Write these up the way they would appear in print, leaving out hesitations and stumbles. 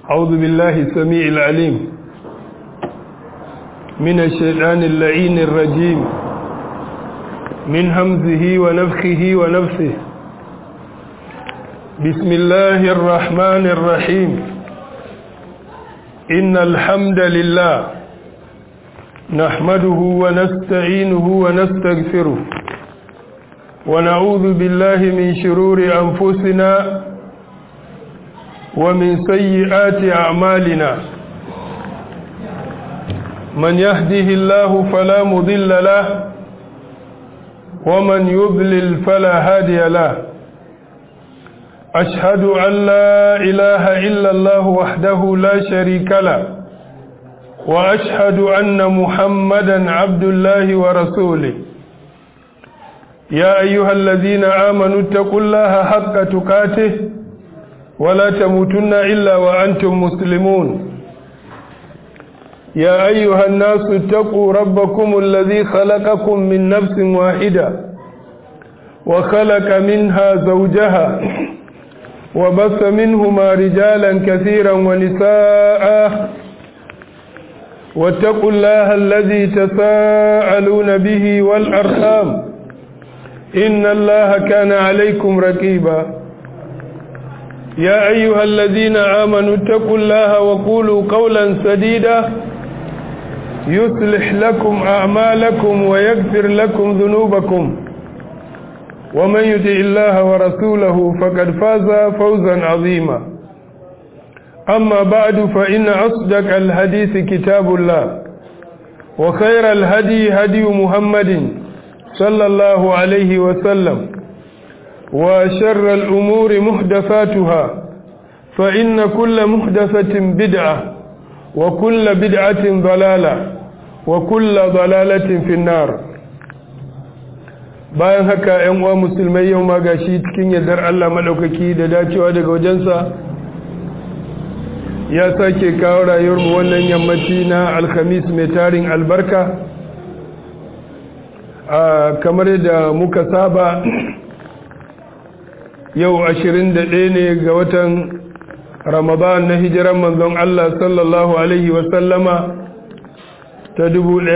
أعوذ بالله السميع العليم من الشيطان اللعين الرجيم من همزه ونفخه ونفسه بسم الله الرحمن الرحيم إن الحمد لله نحمده ونستعينه ونستغفره ونعوذ بالله من شرور أنفسنا ومن سيئات أعمالنا من يهده الله فلا مضل له ومن يضلل فلا هادي له أشهد أن لا إله إلا الله وحده لا شريك له وأشهد أن محمدا عبد الله ورسوله يا أيها الذين آمنوا اتقوا الله حق تقاته ولا تموتن إلا وأنتم مسلمون يا أيها الناس اتقوا ربكم الذي خلقكم من نفس واحدة وخلق منها زوجها وبث منهما رجالا كثيرا ونساء واتقوا الله الذي تساءلون به والأرحام إن الله كان عليكم رقيبا يا أيها الذين آمنوا اتقوا الله وقولوا قولا سديدا يصلح لكم أعمالكم ويغفر لكم ذنوبكم ومن يطع الله ورسوله فقد فاز فوزا عظيما أما بعد فإن أصدق الحديث كتاب الله وخير الهدي هدي محمد صلى الله عليه وسلم وشر الأمور محدثاتها فإن كل محدثة بدعة وكل بدعة ضلالة وكل ضلالة في النار bayan haka ƴan uwa musulmai yau ma gashi cikin yardar Allah madaukaki da dacewa daga wajensa ya sake kawo rayuwar mu wannan yammaci na alhamis mai tarin albarka kamar da muka saba yau 21 ne ga watan Ramadan na hijiran manzon Allah sallallahu alaihi wasallama ta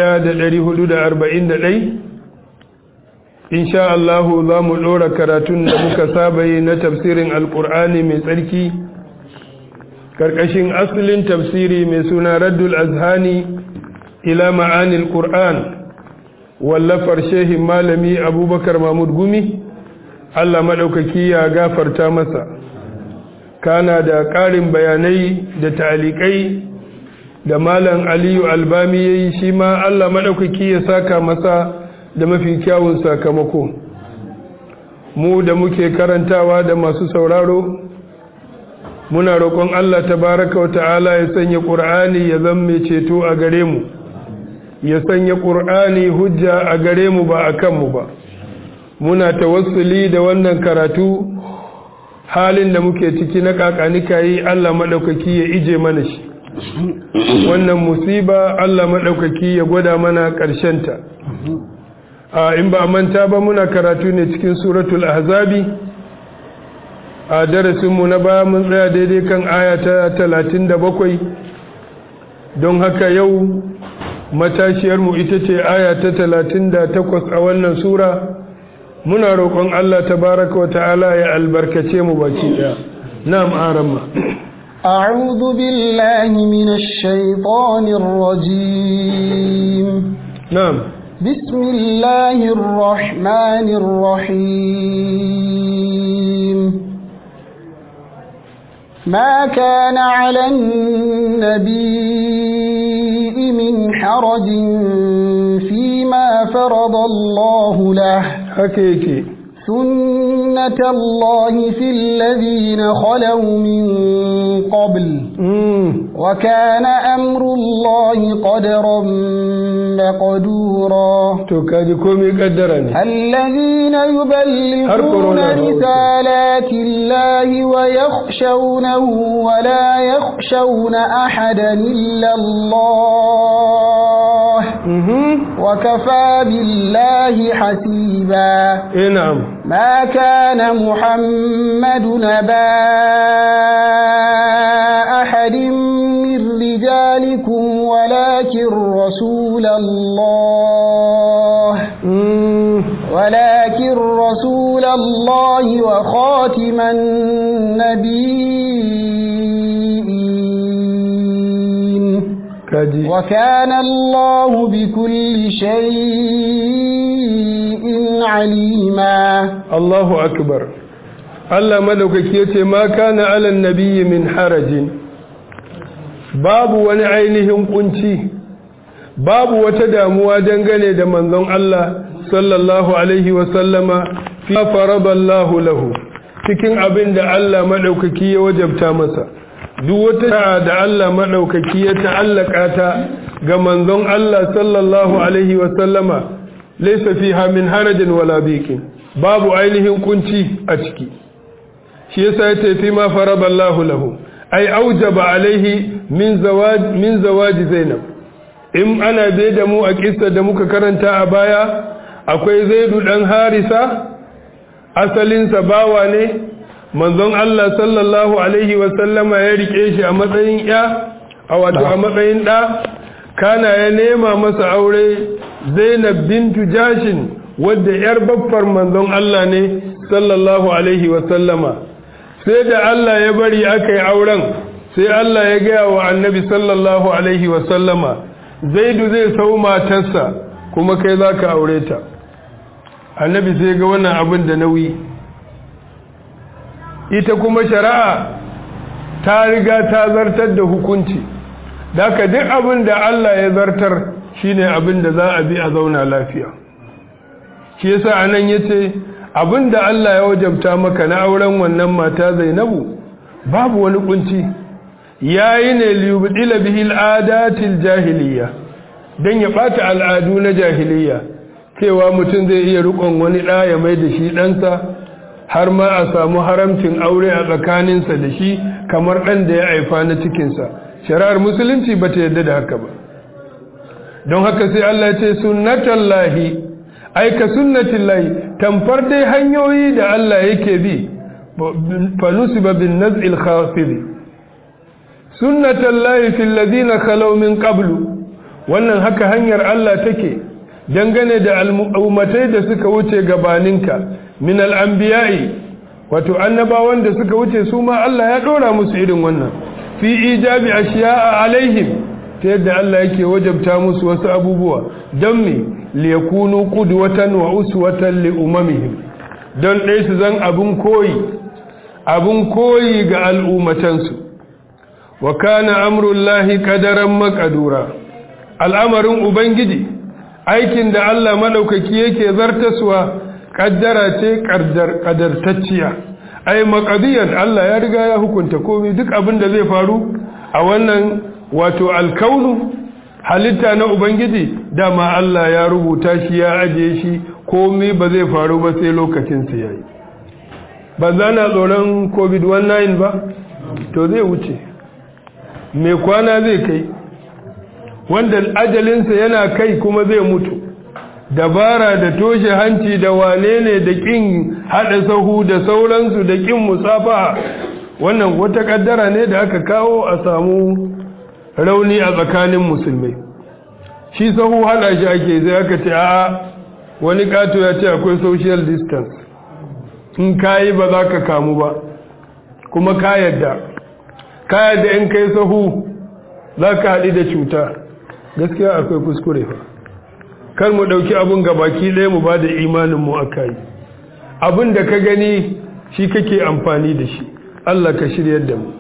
1441 insha Allah za mu dora karatun da muka saba yi na tafsirin alkur'ani mai tsarki karkashin asalin tafsiri mai suna Raddul Azhani ila ma'anil Qur'an wallafar shehin malami Abubakar Mahmud Gumi Allah maɗaukaki ya gafarta masa kana da ƙarin bayanai da ta'alikai da malam Aliyu Albami yayi shi ma Allah maɗaukaki ya saka masa da mafi kyawun sakamako mu da muke karantawa da masu sauraro muna roƙon Allah tabaraka wa ta'ala ya sanya Qur'ani ya zama ceto a gare mu ya sanya Qur'ani hujja a gare mu ba akan mu ba muna tawassuli da wannan karatu halin da muke ciki na kakanika yi Allah madaukaki ya ije mana shi wannan musiba Allah madaukaki ya gwada mana karshen ta in ba manta ba muna karatu ne cikin suratul ahzabi a darasin mu na baya mun tsaya daidai kan aya ta 37 don haka yau matashiyar mu ita ce aya ta 38 a wannan sura muna roƙon Allah tabaraka wa ta'ala ya albarkace mu baki daya na'am arama a'udhu billahi minash shaitanir rajim na'am bismillahir rahmanir rahim ما كان على النبي من حرج فيما فرض الله له حقيقي سنة الله في الذين خلوا من قبل وكان أمر الله قدرا مقدورا الذين يبلغون رسالات الله ويخشونه ولا يخشون أحدا إلا الله وكفى بالله حسيبا نعم ما كان محمد نبا أحد ولكن رسول الله وخاتم النبيين وكان الله بكل شيء عليما. الله أكبر. الله مدوكك يتي ما كان على النبي من حرج، babu wani ainihin kunci, babu wata damuwa dangane da manzon Allah sallallahu alaihi wasallama fi faraballahu lahu, cikin abin da Allah madaukaki ya wajabta masa. Duk wata da Allah madaukaki ya ta'allaka ta ga manzon Allah sallallahu alaihi wasallama laysa fiha min harajin wala biqin, babu ainihin kunci a ciki. Shi yasa ya tafi ma faraballahu lahu ai aujaba alaihi min zawaj Zainab. In ana bai da mu a kissa da muka karanta a baya, akwai Zaidu dan Harisa, asalinsa bawa ne, manzon Allah sallallahu alaihi wasallama ya rike shi a matsayin a matsayin ɗa, kana ya nema masa aure Zainab bintu Jashin, wadda ‘yar baffar manzon Allah ne sallallahu alaihi wasallama. Sai da Allah ya bari aka yi auren, sai Allah ya gaya wa annabi sallallahu alaihi wasallama, Zaidu zai sau matarsa kuma kai za ka aure ta. Annabi sai ga wannan abin da nauyi. Ita kuma shari'a ta riga ta zartar da hukunci, daka duk abin da Allah ya zartar shine abin da za a bi a zauna lafiya. Shi yasa anan yace abin da Allah ya wajabta maka na auren wannan mata Zainabu babu wani kunci, yayi ne liyubdila bihil adatil jahiliya, dan ya bata al'adu na jahiliya, cewa mutum zai iya rukon wani da ya mai da shi ɗansa, har ma a samu haramcin aure a tsakaninsa da shi kamar ɗan da ya haifa na cikinsa. Shari'ar musulunci bata yarda da haka ba. Don haka sai Allah ya ce sunnatullahi, aika sunnatullahi, tamfar dai hanyoyi da Allah yake bi, fanusiba bin naz'il khafidi. Sunnatullahi fil ladina khalaw min qablu, wannan haka hanyar Allah take dangane da al'ummatai da suka wuce gabaninka min al'anbiya'i, wato annabawan da suka wuce su ma Allah ya dora musu irin wannan, fi ijabi ashiya'a alaihim, ta yadda Allah yake wajabta musu wasu abubuwa don me liyakunu qudwatan wa uswatan li umamihim, don dai su zan abun koyi ga al'ummatansu. Wa kana amrullahi qadaran maqdura, al'amarin ubangiji, aikin da Allah madaukaki yake zartaswa kaddara ce kadartacciya, ai maqdiyan, Allah ya riga ya hukunta komai, duk abin da zai faru a wannan wato alkaunu halitta na ubangiji, dama Allah ya rubuta shi, ya aje shi, komai ba zai faru ba sai lokacin sa yayi. Ba za na tsoron covid-19 ba, to zai wuce, mai kwana zai kai, wanda ajalinsa yana kai kuma zai mutu. Dabara da toshe hanci da wane ne da kin hada sahu da sauransu da kin musafaha, wannan wata kaddara ne da aka kawo a samu rauni a tsakanin musulmai. Shi sahu hada shi ake, zai aka ce a wani kato ya ce akwai social distance, in kayi ba za ka kamu ba, kuma ka yadda in kai sahu za ka haɗi da cuta. Gaskiya akwai kuskure fa, kar mu ɗauki abin gabaki ɗaya mu ba da imaninmu a kayi. Abin da ka gani shi kake amfani da shi, Allah ka shiryar da mu.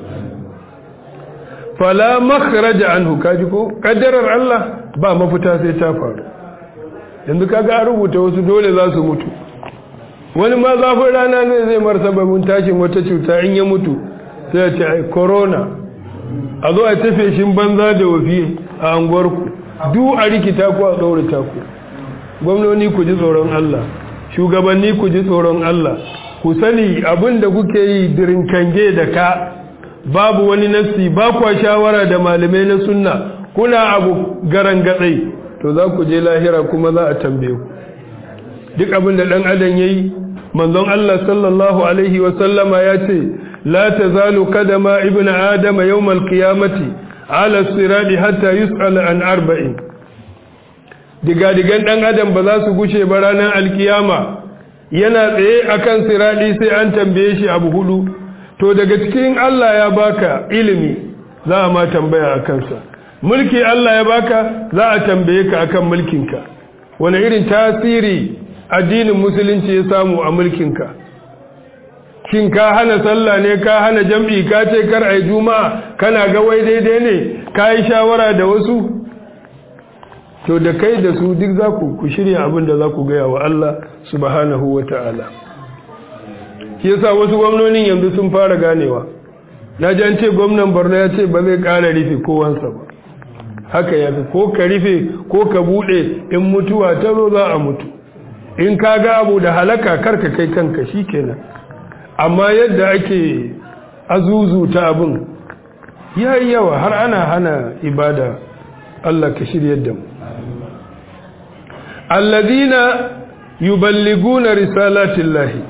Fala makhraja anhu, kaji ko kaddarar Allah ba mafita sai ta faru. Yanzu kaga an rubuta wasu dole za su mutu, wani ma zafin rana ne zai martababin tashin wata cuta, in ya mutu sai ya ce ai corona, a zo a tafe shin banza da wafi a anguwarku, duk a rikita ku a tsaurita ku. Gwamnoni ku ji tsoron Allah, shugabanni ku ji tsoron Allah, ku sani abin da kuke yi dirinkange da ka, babu wani nassi, ba kwa shawara da malamai na sunna, kuna abu garan gatsai, to za ku je lahira kuma za a tambaye ku. Duk abin da ɗan adam yayi, manzon Allah sallallahu alaihi wa sallama ya ce la tazalu qadama ibn adam yawm al-qiyamati ala sirati hatta yus'ala an arba'in diga-digan dan adam ba za su gushe ba ranar alkiyama yana tsaye akan sirati sai an tambaye shi abu hudu. To daga cikin Allah ya baka ilimi za a ma tambaya akan sa, mulki Allah ya baka za a tambaye ka akan mulkinka, wani irin tasiri addinin musulunci ya samu a mulkinka. Shin ka hana sallah ne, ka hana jam'i, ka ce kar ai juma'a, kana ga wai daidai ne, ka yi shawara da wasu? To da kai da su duk za ku shirya abin da za ku gaya wa Allah subhanahu wa ta'ala. Shi yasa wasu gwamnonin yanzu sun fara ganewa. Na ji an ce gwamnan Borno ya ce ba zai ƙara rufe kowansa ba. Haka ya fi, ko ka rufe ko ka buɗe, in mutuwa ta zo za a mutu. In ka ga abu da halaka karka kai kanka shi kenan. Amma yadda ake azuzuta abin ya yi yawa har ana hana ibada. Allah ka shirya da mu. Allazina yuballiguna risalatillahi,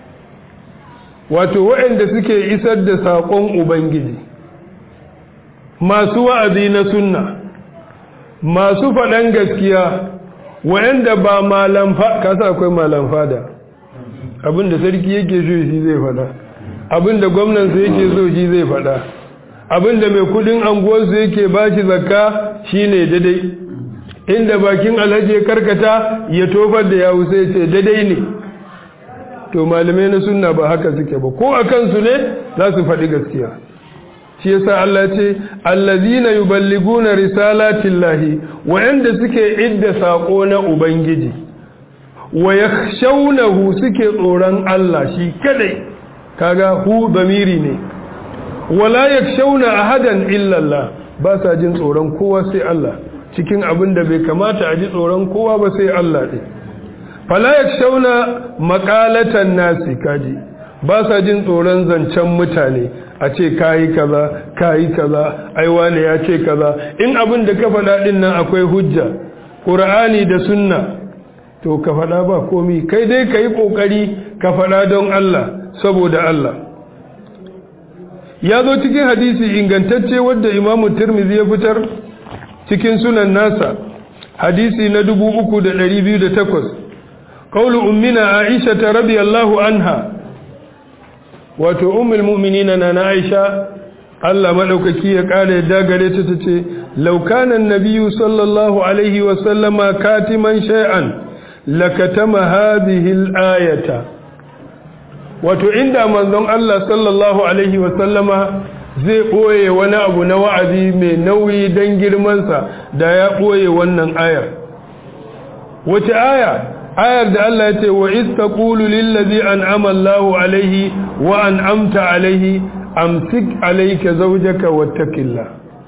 wato waɗanda suke isar da saƙon Ubangiji, masu wa'azi na sunna, masu faɗan gaskiya, waɗanda ba malam kasa akwai malam fada, abinda sarki yake so shi zai faɗa, abinda gwamnansa yake so shi zai faɗa, abinda mai kudin anguwarsu yake ba shi zakka shine daidai, inda bakin alhaji ya karkata ya tofar da yawu sai ce daidai ne. To malamai na sunna ba haka suke ba, ko a kansu ne za su faɗi gaskiya. Shi yasa Allah ce allazina yuballiguna risalatillahi, wa'anda suke idda sako na Ubangiji, wa yakhshawnahu suke tsoron Allah shi kadai, kaga hu zamiri ne, wala yakhshawna ahadan illa Allah, ba sa jin tsoron kowa sai Allah, cikin abin da bai kamata a ji tsoron kowa ba sai Allah ɗin. Fala yakhshawna maqalatan nasi, kaji ba sa jin tsoron zancen mutane a ce kayi kaza ai wane ya ce kaza, in abin da ka faɗa ɗin nan akwai hujja Qur'ani da sunna to ka faɗa ba komi, kai dai ka yi ƙoƙari ka faɗa don Allah saboda Allah. Ya zo cikin hadisi ingantacce wadda Imamu Tirmidhi ya fitar cikin sunan nasa, hadisi na 3208, qaulu ummina Aisha radhiyallahu anha, wato ummul mu'minina na Aisha Allah madaukaki ya kare yadda gare ta tace law kana an-nabiyyu sallallahu alaihi wa sallama katiman shay'an lakatama hadhihi al-ayata, wato inda manzon Allah sallallahu alaihi wa sallama zai boye wani abu na wa'azi mai nauyi dan girman sa da ya boye wannan ayar. Wace aya? Ayar da Allah ya ce wa istaqulu lillazi an'ama Allahu alaihi wa an'amta alaihi amsik alayka zawjaka wattaqillah.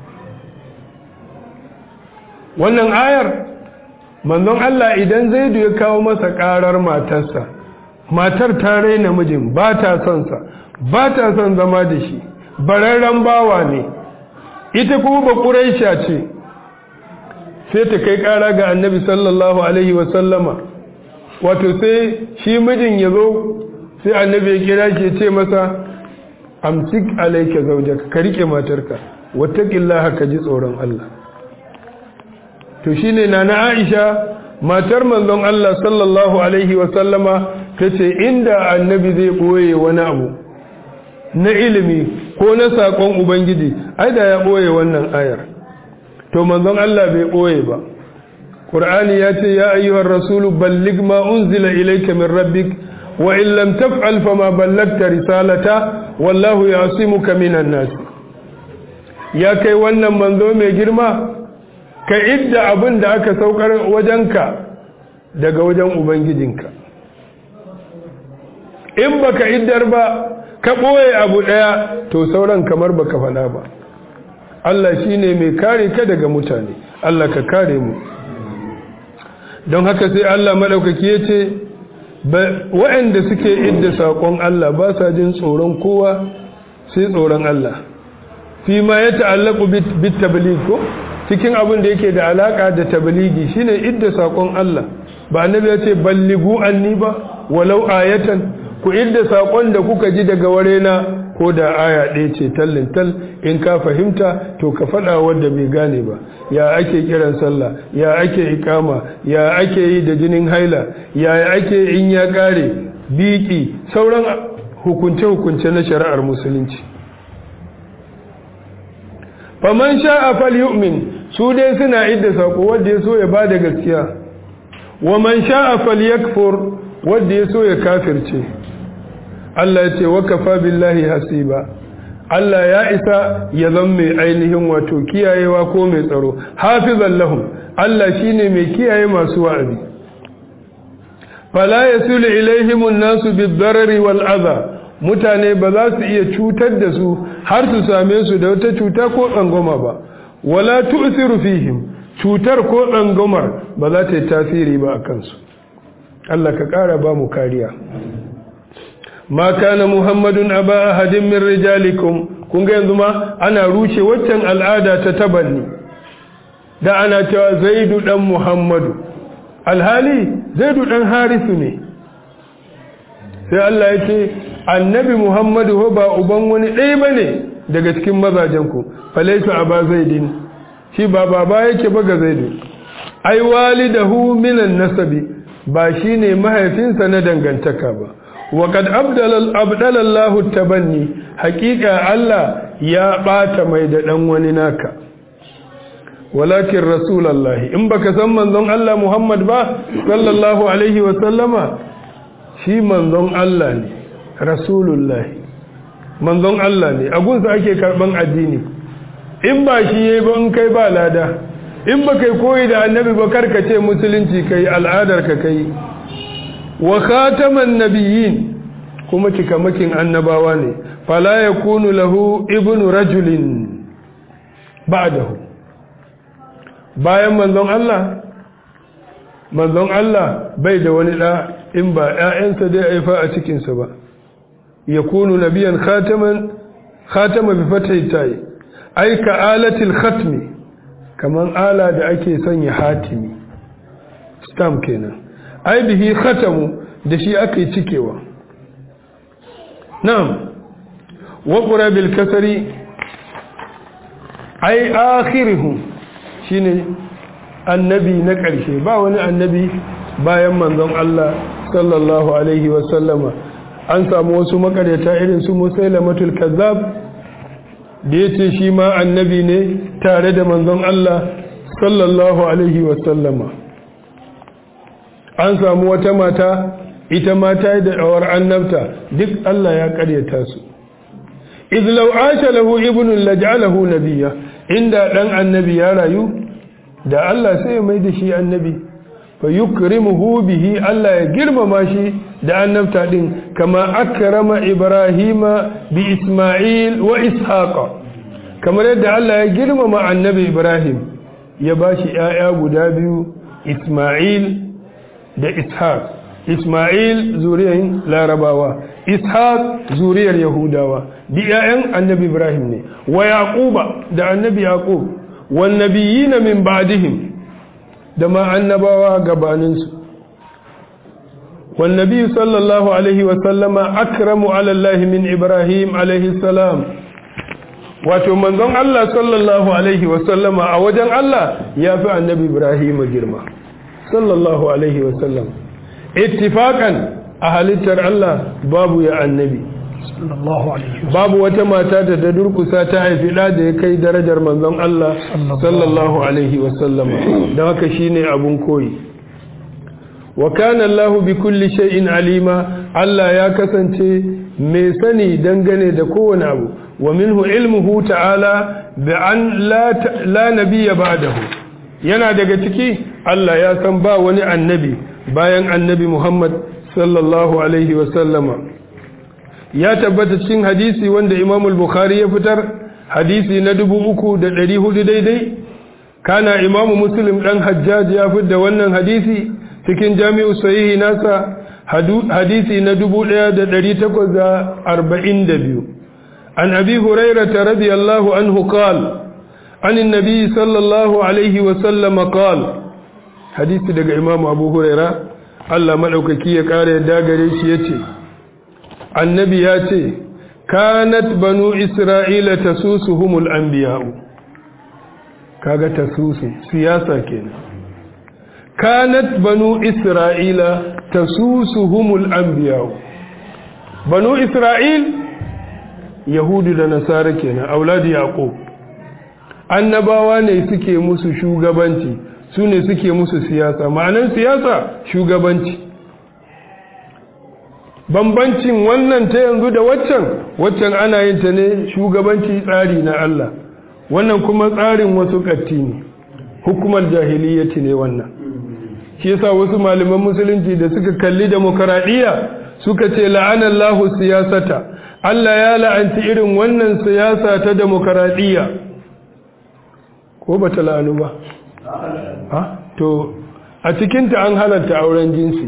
Wannan ayar manzon Allah idan Zaidu ya kawo masa karar matarsa, matar ta raina mijin, ba ta son sa, ba ta son zama da shi, bararren bawa ne, ita kuma ba Quraisha ce, sai ta kai kara ga Annabi sallallahu alaihi wa sallama. Wato sai shi mijin ya zo sai Annabi ya kira shi ya ce masa amsik alayka zawjaka, ka rike matarka, wattaqillaha, ka ji tsoron Allah. To shine nana Aisha matar manzon Allah sallallahu alaihi wa sallama tace inda Annabi zai boye wani abu na ilimi ko na sakon Ubangiji ai da ya boye wannan ayar. To manzon Allah bai boye ba. Qur'ani ya ce ya ayyuhar rasulu balligh ma unzila ilayka min rabbik wa in lam taf'al fama ballagta risalata wallahu ya'simuka minan nas. Ya kai wannan manzo mai girma, ka idda abin da aka saukar wajenka daga wajen ubangijinka. In baka iddar ba ka boye abu daya to sauran kamar baka faɗa ba. Allah shine mai kare ka daga mutane, Allah ka kare mu. Don haka sai Allah madaukaki yace waɗanda suke idda sakon Allah ba sa jin tsoron kowa sai tsoron Allah. Fi ma ya ta'allaqu bit tabligh, ko cikin abin da yake da alaka da tabligi shine idda sakon Allah. Ba annabi ya ce ballighu anni ba walau ayatan, ku idda sakon da kuka ji daga warena ko da aya ɗaya ce tallin tal in ka fahimta to ka faɗa wanda bai gane ba ya ake kiran sallah ya ake ikama ya ake yi da jinin haila ya ake in ya ƙare biki sauran hukunce-hukunce na shari'ar musulunci faman sha'a falyu'min su dai suna idda sako wanda ya so ya bada gaskiya wa man sha'a falyakfur wanda ya so ya kafirce Allah ya ce wa kafa billahi hasiba Allah ya isa ya zama mai ainihin wato kiyayewa ko mai tsaro hafizan lahum Allah shine mai kiyaye masu wa'azi fala yasulu ilaihim an-nasu bid-darari wal-adha mutane ba za su iya cutar da su har su same su da wata cuta ko tsangoma ba wala tu'siru fihim cutar ko tsangomar ba za ta yi tasiri ba akan su Allah ka ƙara ba mu kariya ma kana muhammadun aba ahadin min rijalikum kun ga yanzu ma ana rushe waccan al'ada ta tabanni da ana cewa zaidu dan muhammadu alhali zaidu dan harisu ne sai Allah ya ce annabi muhammadu ba uban wani ɗaya bane daga cikin mazajen ku falaysa aba zaidin shi ba baba yake ba ga zaidu ai walidahu minan nasabi ba shine mahaifinsa na dangantaka ba وقد أبدل الله التبني حقيقة الله يا بات ميدان ونناك ولكن رسول الله إن بك سمن ذن الله محمد با صلى الله عليه وسلم شي من ذن الله رسول الله من ذن الله أقول سأكي كربان الديني إن با شي يبون كي با لادا إن بك كوي دا النبي بكر كتي مسلنتي كي العادر كي wa khataman nabiyyin kuma cikamakin annabawa ne fala yakunu lahu ibnu rajulin ba'dahu bayan manzon Allah bai da wani da in ba ƴaƴansa dai aifa a cikin sa ba yakunu nabiyan khatama bi fathi ta'i ay ka alatil khatmi kaman ala da ake sanya hatimi stamp kenan ai bihi khatamu da shi aka yi cikewa na'am wa qura bil kasri ai akhiruhum shine annabi na ƙarshe ba wani annabi bayan manzon Allah sallallahu alaihi wa sallama an samu wasu makaryata irin su musailamatul kazzab da yace shi ma annabi ne tare da manzon Allah sallallahu alaihi wa sallama an samu wata mata ita mata da dawar annabta duk Allah ya karyata su idh law asha lahu ibnun laj'alahu nabiyya inda dan annabi ya rayu da Allah sai ya maida shi annabi fa yukrimuhu bihi Allah ya girmama shi da annabta din kama akrama ibrahima bi isma'il wa ishaqa kamar yadda Allah ya girmama annabi ibrahim ya bashi ƴaƴa guda biyu isma'il da ishaq isma'il zuriyar larabawa ishaq zuriyar yahudawa di ƴaƴan annabi ibrahim ne wa yaquba da annabi yaqub wan nabiyina min ba'dihim da ma annabawa gabanin su wan nabiy sallallahu alaihi wa sallama akramu ala allah min ibrahim alaihi salam wato manzon Allah sallallahu alaihi wa sallama a wajen Allah yafi annabi ibrahim girma sallallahu alaihi wasallam ittifaqan a halittar Allah babu ya annabi sallallahu alaihi babu wata mata da ta durkusa ta haifi da ya kai darajar manzon Allah sallallahu alaihi wasallam dan haka shine abun koyi wa kana Allah bi kulli shay'in alima Allah ya kasance mai sani dangane da kowane abu wa minhu ilmuhu ta'ala bi an la nabiyya ba'dahu yana daga ciki Allah ya san ba wani annabi bayan annabi Muhammad sallallahu alaihi wasallama ya tabbata cikin hadisi wanda Imam al-Bukhari ya fitar hadisi na 3400 daidai kana Imam Muslim dan Hajjaj ya fitar wannan hadisi cikin Jami'u Sahih nasa hadisi na 1842 an Abi Hurairah radiyallahu anhu qala عن النبي صلى الله عليه وسلم قال حديث daga Imam Abu Huraira Allah madaukaki ya kare da gare shi yace annabi yace kanat banu isra'ila tasusuhumul anbiya'u kaga tasusu siyasa kenan kanat banu isra'ila tasusuhumul anbiya'u banu isra'il yahudu da nasara kenan auladi yaqub annabawa ne suke musu shugabanci su ne suke musu siyasa ma'anar siyasa shugabanci bambancin wannan ta yanzu da waccan ana yin ta ne shugabanci tsari na Allah wannan kuma tsarin wasu katti ne hukumar jahiliyyati ne wannan shi yasa wasu malaman musulunci da suka kalli demokradiyya suka ce la'anallahu siyasata Allah ya la'anci irin wannan siyasa ta demokradiyya ko ba ta la'anu ba to a cikinta an halatta auren jinsi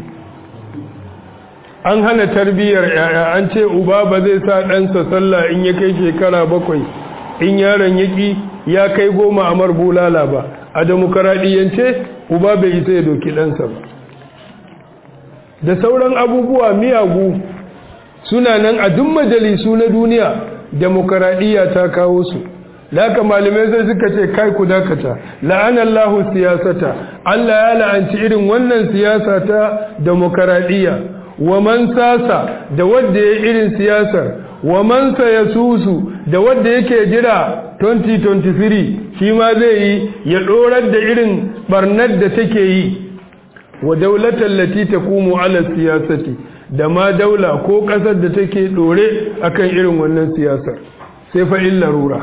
an hana tarbiyyar yaya an ce uba ba zai sa ɗansa sallah in ya kai shekara 7 in yaron yaki ya kai 10 a marbulala ba a demokradiyyance uba bai isa ya doki ɗansa ba da sauran abubuwa miyagu suna nan a duk majalisu na duniya demokradiyya ta kawo su laka malamai sai suka ce kai ku dakata la'anallahu siyasata Allah ya la'anci irin wannan siyasa ta demokradiyya wa man sasa da wanda ya irin siyasar wa man sayasusu da wanda yake jira 2023 shi ma zai yi ya dorar da irin barnar da take yi wa daulatan lati taqumu ala siyasati da ma daula ko kasar da take dore akan irin wannan siyasar sai fa illa larura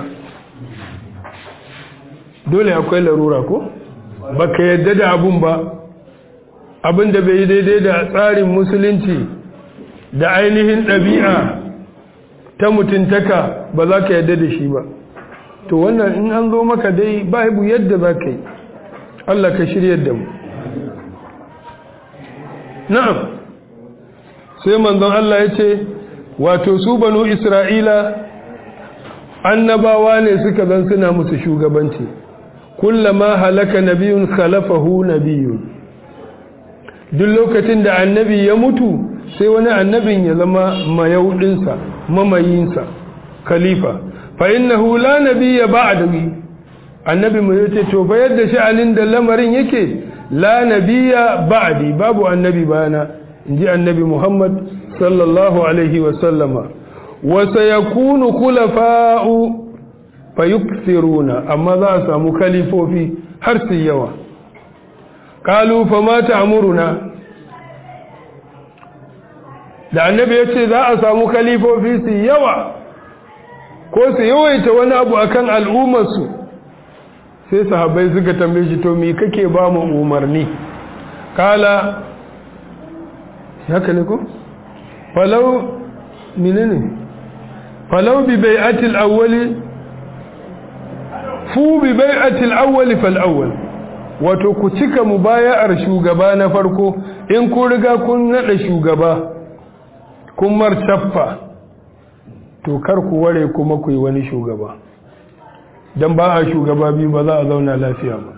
dole akwai larura ko baka yadda da abun ba abin da bai daidai da tsarin musulunci da ainihin ɗabi'a ta mutuntaka ba za ka yadda da shi ba to wannan in an zo maka dai babu yadda za ka yi Allah ka shiryar da mu na'am sai manzon Allah ya ce wato su banu Isra'ila annabawa ne suka zan suna musu shugabanci kullama halaka nabiyun khalafahu nabiyun duk lokacin da annabi ya mutu sai wani annabin ya zama mayaudinsa mamayinsa khalifa fa innahu la nabiyya ba'dahu annabi mu yace to fa yadda sha'anin da lamarin yake la nabiyya ba'di babu annabi bayana inji annabi Muhammad sallallahu alaihi wa sallama wa sayakunu khulafa'u fayukthiruna amma za a samu khalifofi har su yawa qalu fama ta'muruna da annabi yace za a samu khalifofi su yawa ko su yawaita wani abu akan al'ummar su sai sahabbai suka tambaye shi to me kake ba mu umarni kala haka ne ko falau minene falau bi bai'atil awwali fu bi bai'atil awwali fal awwal wato ku cika mubaya'ar shugaba na farko in ku riga kun nada shugaba kun martaffa to kar ku ware kuma ku yi wani shugaba dan ba a shugaba biyu ba za a zauna lafiya ba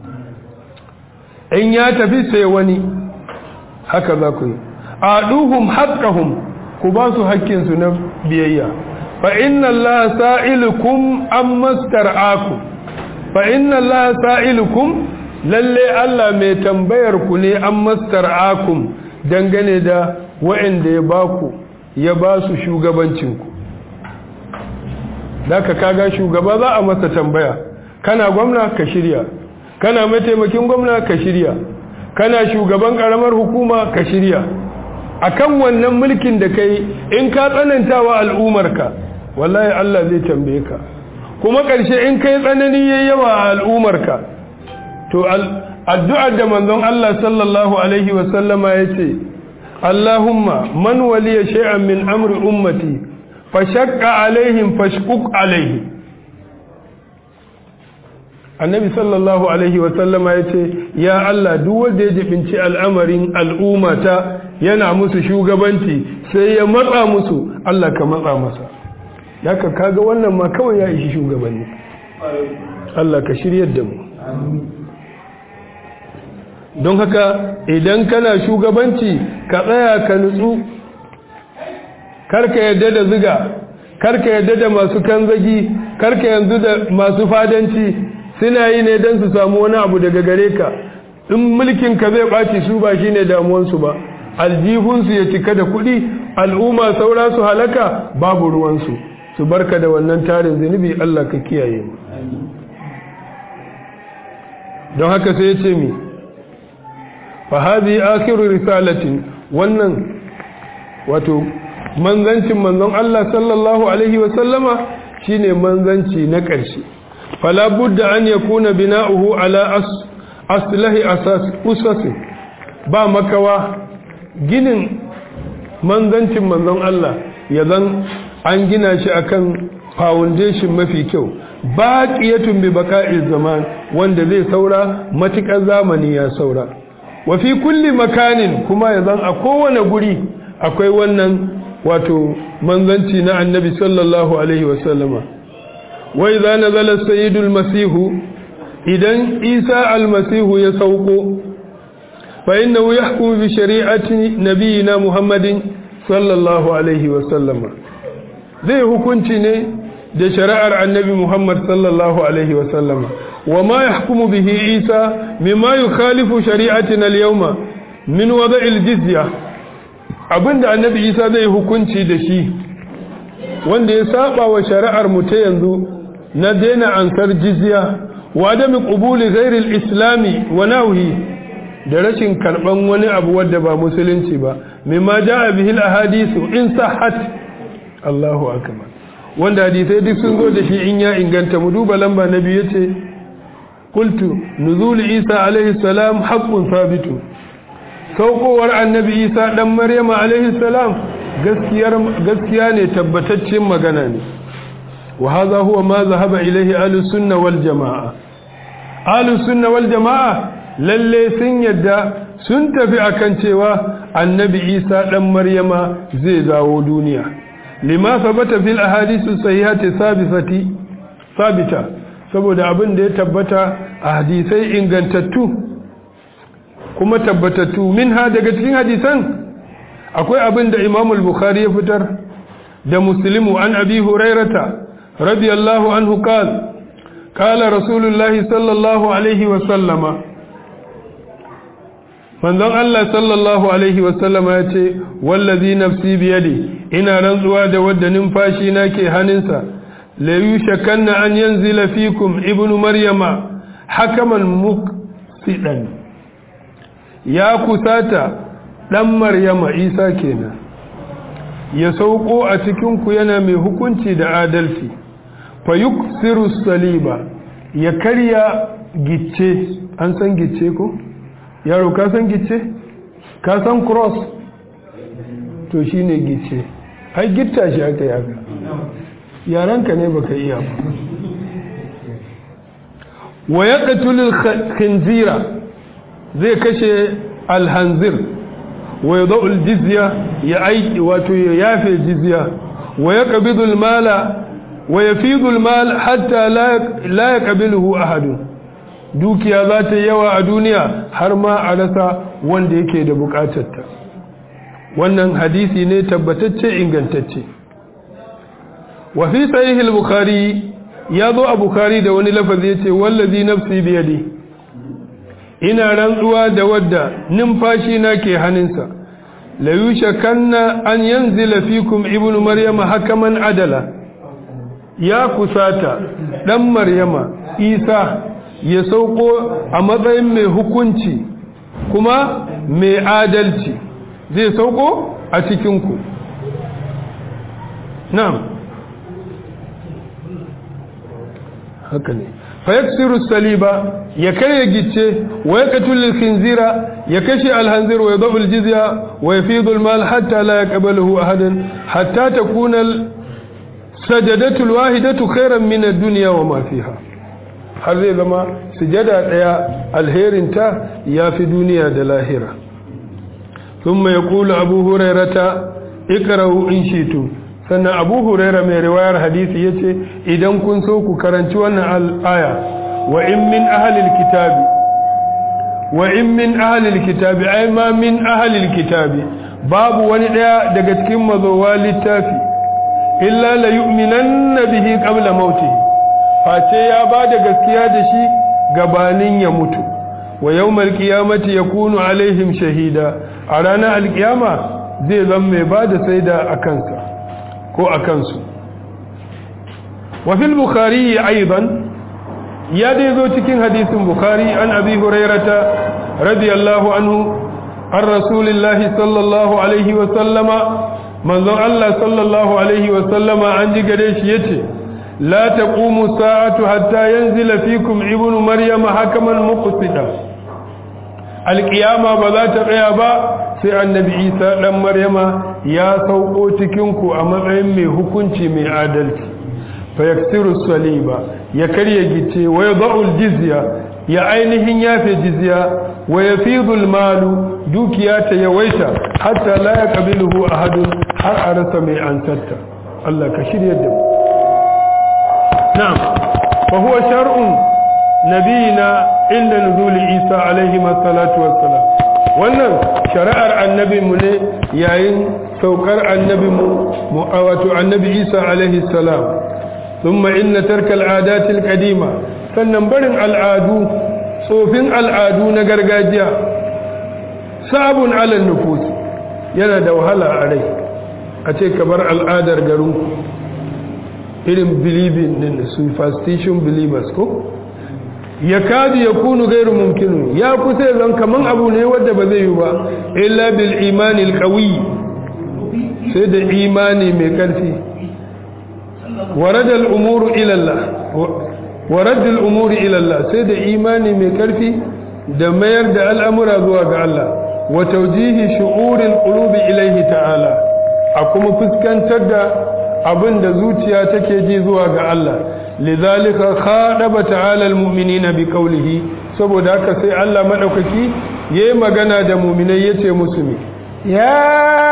in ya tafi sai wani haka za ku yi aduhum haqqahum ku ba su haƙƙin su na biyayya fa inna allaha sa'ilukum amma star'akum fa inna allaha sa'ilukum lalle Allah mai tambayar ku ne amma star'akum dangane da wa'anda ya ba su shugabancin ku daka kaga shugaba za a masa tambaya kana gwamna ka shirya kana mataimakin gwamna ka shirya kana shugaban karamar hukuma ka shirya akan wannan mulkin da kai in ka tsanantawa al'umarka wallahi Allah zai tambaye ka kuma ƙarshe in kai tsanani yayi a al'umarka to addu'ar da manzon Allah sallallahu alaihi wa sallama yace Allahumma man waliya shay'an min amri ummati fashaqqa alaihim fashquq alaihi annabi sallallahu alaihi wa sallama yace ya Allah duk wanda ya jibinci al'amarin al'ummata yana musu shugabanci sai ya matsa musu Allah ka matsa masa yaka kaga wannan ma kawai ya ishi shugabanni Allah ka shiryar da mu don haka idan kana shugabanci ka tsaya ka nutsu karka yadda da ziga karka yadda da masu kanzagi, karka yanzu da masu fadanci, suna yi ne don su samu wani abu daga gare ka. In mulkin ka zai ɓaci su ba shine damuwansu ba, aljihunsu ya cika da kuɗi, al'umma saura su halaka babu ruwansu, su barka da wannan tarin zunubi. Allah ka kiyaye mu. don haka sai ya ce mi fa hadhi akhiru risalatin, wannan wato manzancin manzon Allah sallallahu alaihi wa sallama shine manzanci na ƙarshe. fala budda an yakuna bina'uhu ala aslahi usasi, ba makawa ginin manzancin manzon Allah ya zan an gina shi akan foundation mafi kyau, baqiyatun bi baqa'il zaman, wanda zai saura matukar zamani ya saura. wa fi kulli makanin, kuma ya zan a kowane guri akwai wannan wato manzanci na annabi sallallahu alaihi wasallama. wa idza nazala sayyidul masihu, idan isa almasihu ya sauko, fa innahu yahkumu bi shari'ati nabiyina muhammadin sallallahu alaihi wasallama, zai hukunci ne da shari'ar annabi muhammad sallallahu alaihi wasallama. wa ma yahkumu bihi isa mimma yukhalifu shari'atina al-yawma min wada'il jizya, abinda annabi isa zai hukunci da shi wanda ya saba wa shari'ar mu ta yanzu na daina ansar jizya wa adami qubuli ghairi al-islami wa nahwi, da rashin karban wani abu wanda ba musulunci ba, mimma jaa bihi al-ahadithu in sahhat. Allahu akbar, wanda hadisai duk sun zo da shi in ya inganta. mu duba lamba na biyu yace qultu nuzul isa alaihi salam haqqun thabitu, saukowar annabi isa dan maryama alaihi salam gaskiya ne, tabbataccen magana ne. wa hadha huwa ma zahaba ilaihi ahlus sunna wal jamaa. ahlus sunna wal jamaa lalle sun yadda, sun tafi akan cewa annabi isa dan maryama zai dawo duniya, lima sabata fil ahadithu sahihati sabita, saboda abin da ya tabbata a hadisai ingantattu kuma tabbatattu. minha, daga cikin hadisan akwai abin da Imam al-Bukhari ya fitar da Muslimu an Abi Hurairata radiyallahu anhu qala Rasulullahi sallallahu alaihi wa sallama, manzon Allah sallallahu alaihi wa sallama yace wallazi nafsi biyadi, ina rantsuwa da wadda numfashi na ke hannunsa, la yushakanna an yanzila fikum ibnu maryama hakaman muqsidan, ya kusata dan maryama isa kenan ya sauko a cikin ku yana mai hukunci da adalci. fa yuksiru saliba, ya karya gicce. an san gicce ko yaro? ka san gicce? ka san cross? to shine gicce. ai gitta shi aka yaka, yaranka ne baka iya ba. wa yaqtulul khinzira, zai kashe alhanzir. wa yadul jizya, ya aiki wato ya yafe jizya. wa yaqbidul mala wa yafidul mal hatta la yaqbiluhu ahad, dukiya za ta yawa a duniya har ma a rasa wanda yake da bukatarta. wannan hadisi ne tabbatacce ingantacce. wa fi sahih al-bukhari, ya zo a bukhari da wani lafazi yace wallazi nafsi bi yadi, ina rantsuwa da wadda numfashi na ke hannunsa, la yushakanna an yanzila fikum ibnu maryama hakaman adala, ya kusata dan maryama isa ya sauko a matsayin mai hukunci kuma mai adalci, zai sauko a cikinku. na'am, haka ne. fayaksiru saliba, ya karya gicce. wa yaqtulul khinzira, ya kashe alhanzir. wa yadhul jizya wa yafidul mal hatta la yaqbaluhu ahadan, hatta takuna sajadatul wahidatu khairan min ad-dunya wa ma fiha, har zai zama sujada daya alherinta yafi duniya da lahira. thumma yaqulu abu hurairata ikra'u in shi'tum, sannan abu huraira mai riwayar hadisi yace idan kun so ku karanci wannan aya, wa in min ahlil kitabi, wa in min ahlil kitabi, ay ma min ahlil kitabi, babu wani daya daga cikin mazowa littafi, illa la yu'minanna bihi qabla mautihi face ya bada gaskiya da shi gabanin ya mutu wa yawmal qiyamati yakunu alaihim shahida a ranar alkiyama zai zama mai bada saida a kansa ko a kansu wa fil bukhari aidan ya dai zo cikin hadisin bukhari an abi hurairata radiyallahu anhu an rasulillahi sallallahu alaihi wa sallama manzon Allah sallallahu alaihi wa sallama an ji gare shi yace la taqumu sa'atu hatta yanzila fikum ibnu maryama hakaman muqsita alqiyama ba za ta tsaya ba sai annabi Isa dan maryama ya sauko cikin ku a matsayin mai hukunci mai adalci fa yaksiru saliba ya karya gice wa yad'ul jizya ya ainihin yafe jizya wa yafidul malu dukiya ta yawaita hatta la yaqbiluhu ahadun har arasa mai ansarta Allah ka shirye da mu na'am fa huwa shar'un nabiyina inda nuzuli Isa alaihi salatu wassalam wannan shari'ar annabinmu ne yayin saukar annabinmu wato annabi Isa alaihi salam thumma inna tarka al'adat al-qadima sannan barin al'adu tsofin al'adu na gargajiya sabun ala nufus yana da wahala a rai a ce ka bar al'adar garinku irin believing din superstition believers ko ya kadu ya kunu gairu mumkinu ya kusa zan kaman abu ne wanda ba zai yi ba illa bil imani alqawi sai da imani mai karfi warada al umuru ila Allah warada al umuru ila Allah sai da imani mai karfi da mayar da al'amura zuwa ga Allah wa tawjihi shu'uril qulubi ilayhi ta'ala a kuma fuskantar da abin da zuciya take ji zuwa ga Allah lidhalika khadaba ta'ala almu'minina biqawlihi saboda haka sai Allah madaukaki yayi magana da mu'minai yace musu me ya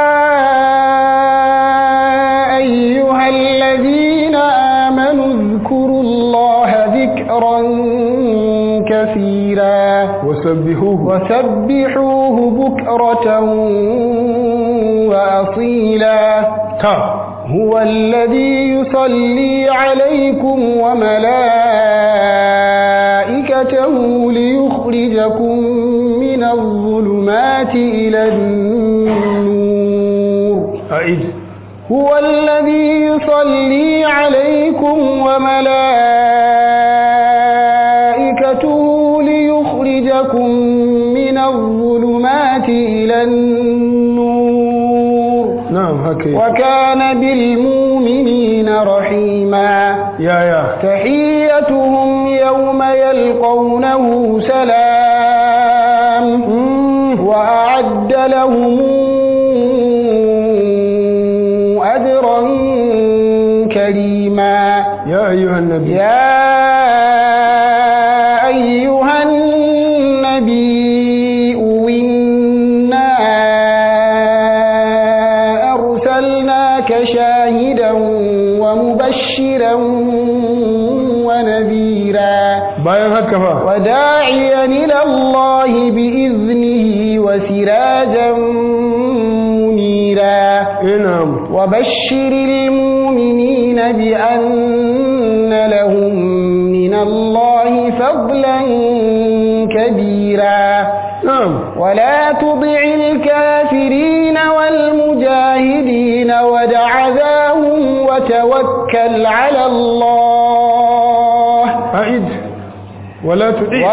ayyuhalladhina amanu dhkurullaha dhikran kaseera wasabbihuhu bukratan wa asila هو الذي يصلي عليكم وملائكته ليخرجكم من الظلمات إلى النور هو الذي يصلي عليكم وملائكته ليخرجكم من الظلمات إلى النور نعم هكذا وكان بالمؤمنين رحيما تحيتهم يوم يلقونه سلام وأعد لهم أجرا كريما يا أيها النبي شاهدا ومبشرا ونذيرا وداعيا إلى الله بإذنه وسراجا منيرا وبشر المؤمنين بأن لهم من الله فضلا كبيرا ولا تطع الكافرين والمجاهدين ودع ذاهم وتوكل على الله ولا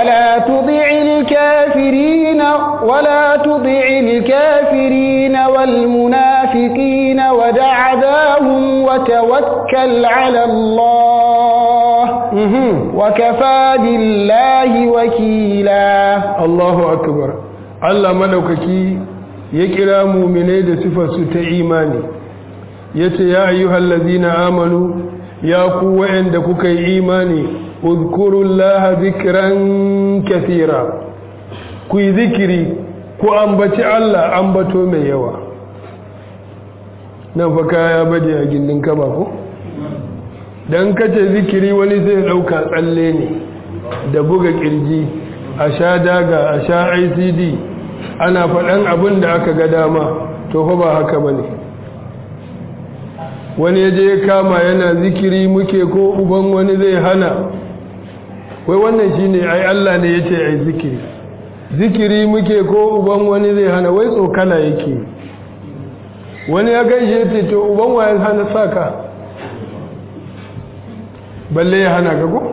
تطع الكافرين والمنافقين ودع ذاهم وتوكل على الله وكفى بالله وكيلا الله أكبر Allah madaukaki ya kira mu'minai da sifarsu ta imani yace ya ayyuhal ladina amanu ya ku wa'anda kuka yi imani uzkurullaha zikran kaseera ku yi zikiri ku ambaci Allah ambato mai yawa nan fa kaya bade a gindin kaba ko dan kace zikiri wani zai dauka tsalle ne da buga kirji a sha daga a sha ICD ana faɗan abin da aka ga dama to fa ba haka bane wani ya je ya kama yana zikiri muke ko uban wani zai hana, wai wannan shine ai Allah ne yace ai zikiri, zikiri muke ko uban wani zai hana, wai tsokana yake. Wani ya gaishe ce to uban wa ya hana saka, balle ya hana ka ko?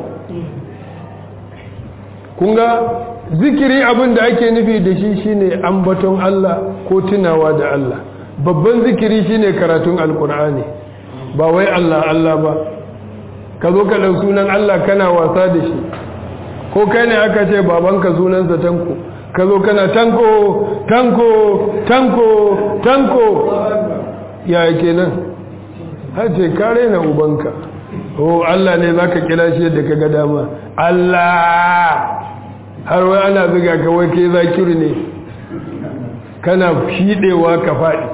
Kunga zikiri abin da ake nufi da shi shine ambaton Allah ko tunawa da Allah. Babban zikiri shine karatun alkur'ani, ba wai Allah Allah ba. Ka zo ka ɗau sunan Allah kana wasa da shi, ko kai ne aka ce babanka sunansa Tanko, ka zo kana tanko tanko tanko tanko, ya kenan har ce kare na ubanka. Oh Allah ne zaka kira shi yadda ka ga dama, Allah har wai ana zuga ka wai kai zakiri ne, kana fidewa ka faɗi.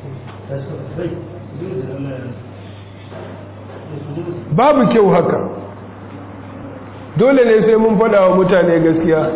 Babu kyau haka, dole ne sai mun faɗa wa mutane gaskiya.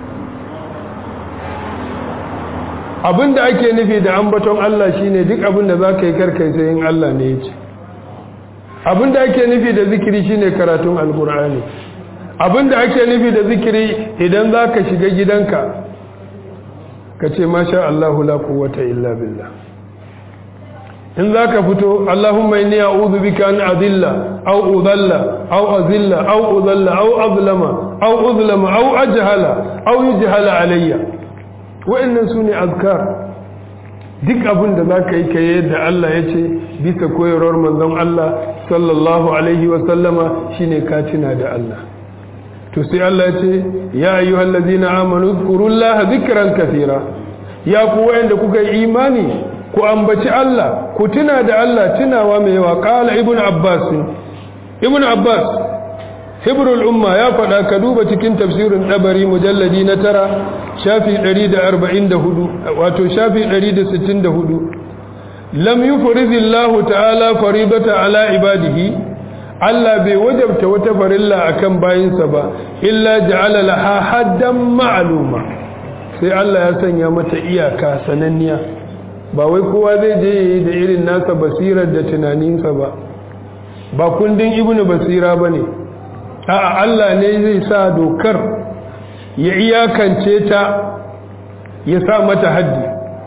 Abinda ake nufi da ambaton Allah shine duk abinda za ka yi karkai sai in Allah ne ya ce. Abinda ake nufi da zikiri shine karatun alkur'ani. Abinda ake nufi da zikiri idan za ka shiga gidanka ka ce masha Allahu la quwwata illa billah. In za ka fito Allahumma inni a'udhu bika an adilla aw udalla aw azilla aw udalla aw azlama aw uzlama aw ajhala aw yujhala alayya. Wa'annan sune azkar. Duk abin da za ka yi kai yadda Allah ya ce bisa koyarwar manzon Allah sallallahu alaihi wa sallama shine ka tuna da Allah. To sai Allah ya ce ya ayyuhallazina amanu zkurullaha zikran kathira, ya ku wa'anda kuka yi imani ku ambaci Allah, ku tuna da Allah tunawa mai yawa. Qala ibn Abbas hibrul umma ya faɗa, ka duba cikin tafsirin Dabari mujalladi na 9 shafi 144 wato shafi 164, lam yufridillahu ta'ala faridata ala ibadihi, Allah bai wajabta wata farilla akan bayinsa ba illa ja'ala laha haddan ma'luma, sai Allah ya sanya mata iyaka sananniya. Ba wai kowa zai je yi da irin nasa basirar da tunaninsa ba kundin ibnu basira bane. A'a, Allah ne zai sa dokar ya iyakance ta, ya sa mata haddi.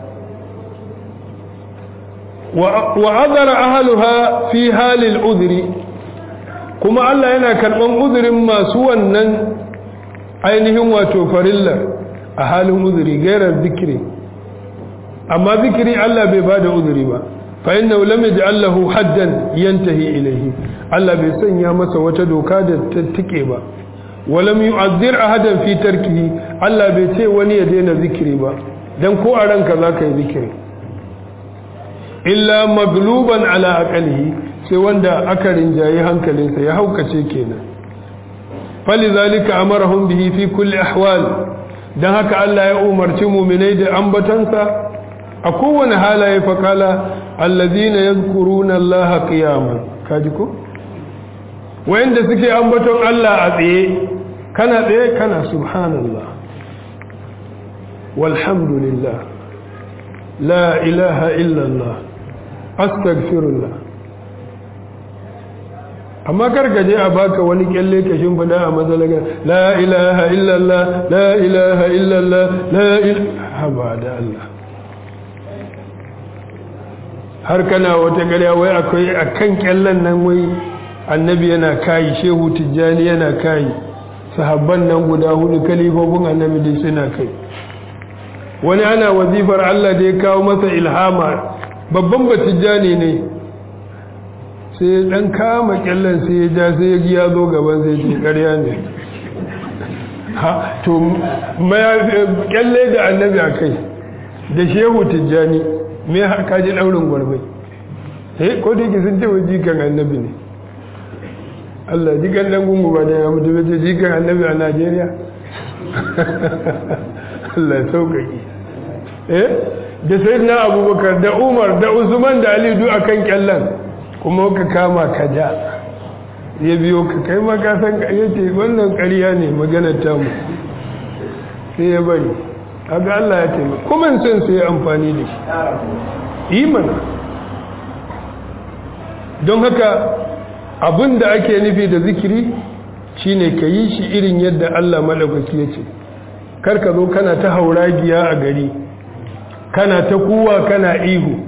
Wa azara ahluha fi halil udhri, kuma Allah yana karban uzurin masu wannan ainihin wato farillar a halin uzuri gairar zikiri. Amma zikiri Allah bai bada uzuri ba, fa innahu lam yaj'al lahu haddan yantahi ilayhi, Allah bai sanya masa wata doka da ta tike ba. Walam yu'azzir ahadan fi tarkihi, Allah bai ce wani ya daina zikiri ba, dan ko a ranka zaka yi zikiri. Illa magluban ala aqlihi, sai wanda aka rinjayi hankalinsa ya haukace kenan. Falizalika amarahum bihi fi kulli ahwal, dan haka Allah ya umarci mu'minai da ambatansa a kowane halaye. Faqala allazina yadhkuruna Allaha qiyaman, kaji ko wayanda suke ambaton Allah a tsaye, kana tsaye kana subhanallah walhamdulillah la ilaha illallah astaghfirullah. Amma karkaje a baka wani kyalle ka shimfida a matsalagar la ilaha illallah la ilaha illallah la ilaha da Allah, har kana wata ƙarya wai akwai akan kyallen nan wai annabi yana kai, shehu tijjani yana kai, sahabban nan guda hudu kalifofin annabi dai suna kai. Wani ana wazifar Allah da ya kawo masa ilhama, babban batijjani ne, sai dan kama kyallen sai ya ja sai ya zo gaban sai ce ƙarya ne. Ha to kyalle da annabi a kai da shehu tijjani me haka ji daurin gwarbai, ko da yake sun ce wa jikan annabi ne. Allah jikan dan gungu ba da ya mutu ba ce jikan annabi a Najeriya. Allah ya sauƙaƙi. Da sayyidina Abubakar da Umar da Usman da Ali duk akan kyallan, kuma ka kama ka ja ya biyo ka kai ma ka san yace wannan ƙarya ne maganar ta mu, sai ya bari. Kaga Allah ya taimaka kuma san sai amfani da shi. Imana don haka abin da ake nufi da zikiri shine ka yi shi irin yadda Allah madaukaki ya ce kar ka zo kana ta hauragiya a gari kana ta kuwa kana ihu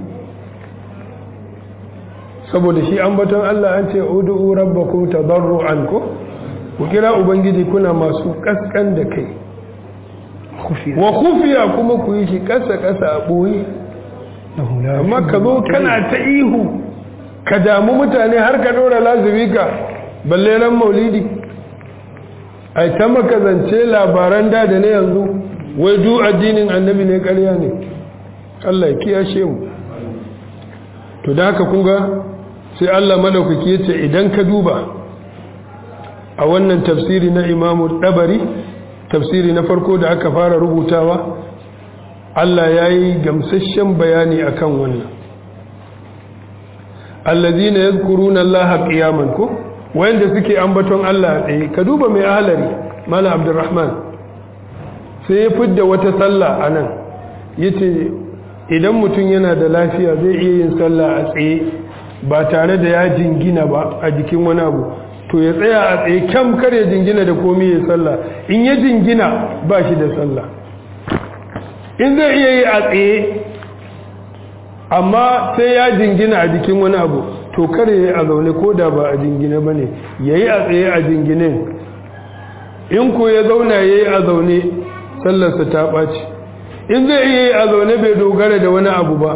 saboda shi ambaton Allah an ce ud'u rabbakum tadarruan ko ku kira ubangiji kuna masu kaskan da kai wa khufiya kuma ku yi shi kasa a boye amma ka zo kana ta ihu ka damu mutane har ka dora lazimika balle ran maulidi ai ta maka zance labaran da ne yanzu wai du addinin annabi ne ƙarya ne Allah ya kiyashe mu to da haka kun ga sai Allah madaukaki yace idan ka duba a wannan tafsiri na Imam Dabari tafsiri na farko da aka fara rubutawa Allah yayi gamsasshen bayani akan wannan allazina yadhkuruna Allaha qiyaman ko wanda suke ambaton Allah tsaye ka duba mai ahlari Malam Abdulrahman sai ya fidda wata sallah anan yace idan mutum yana da lafiya zai iya yin sallah a tsaye ba tare da ya jingina ba a jikin wani abu to ya tsaya a tsaye kyam kar ya jingina da komai ya sallah in ya jingina ba shi da sallah in zai iya yi a tsaye amma sai ya jingina a jikin wani abu to kar ya yi a zaune ko da ba a jingina ba ne ya yi a tsaye a jinginin in ko ya zauna ya yi a zaune sallarsa ta ɓaci in zai iya yi a zaune bai dogara da wani abu ba